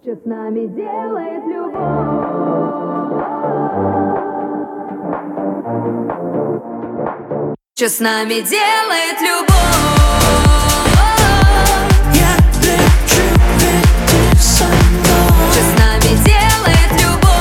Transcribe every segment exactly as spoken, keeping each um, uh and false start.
Что с нами делает любовь? Что с нами делает любовь? Я лечу, ведь ты со мной. Что с нами делает любовь?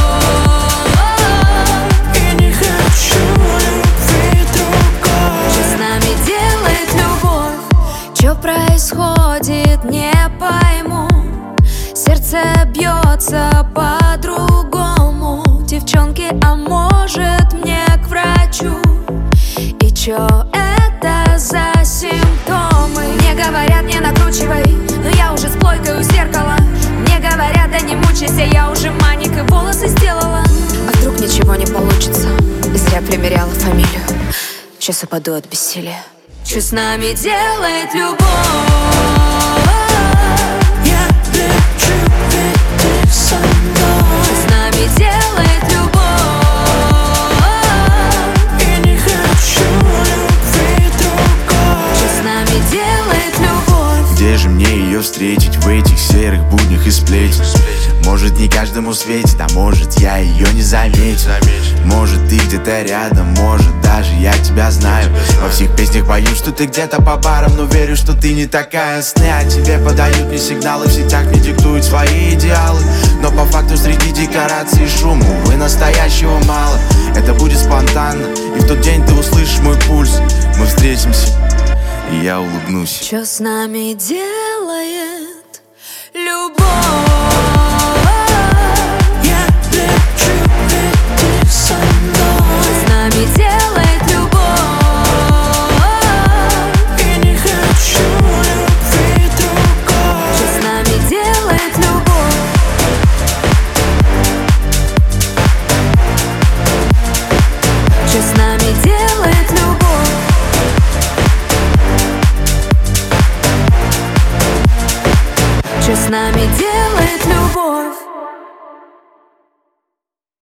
И не хочу любви другой. Что с нами делает любовь? Что происходит, не пойму. Сердце бьется по-другому. Девчонки, а может мне к врачу? И чё это за симптомы? Мне говорят, не накручивай, но я уже с плойкой у зеркала. Мне говорят, да не мучайся, я уже маник и волосы сделала. А вдруг ничего не получится? И зря примеряла фамилию. Сейчас упаду от бессилия. Что с нами делает любовь? Я лечу, ведь ты со мной. Что с нами делает любовь? И не хочу любви другой. Что с нами делает любовь? Где же мне ее встретить в этих серых буднях и сплетен? Может, не каждому светит, а может, я ее не заметил. Может, ты где-то рядом, может, даже я тебя знаю. Во всех песнях пою, что ты где-то по барам, но верю, что ты не такая. Сны о тебе подают мне сигналы, в сетях мне диктуют свои идеалы. Но по факту среди декораций и шума, увы, настоящего мало. Это будет спонтанно, и в тот день ты услышишь мой пульс. Мы встретимся, и я улыбнусь. Что с нами делает любовь? Я лечу, ведь ты со мной. Что с нами делает любовь? И не хочу любви другой. Что с нами делает любовь? Что с нами делает любовь? Что с нами делает любовь?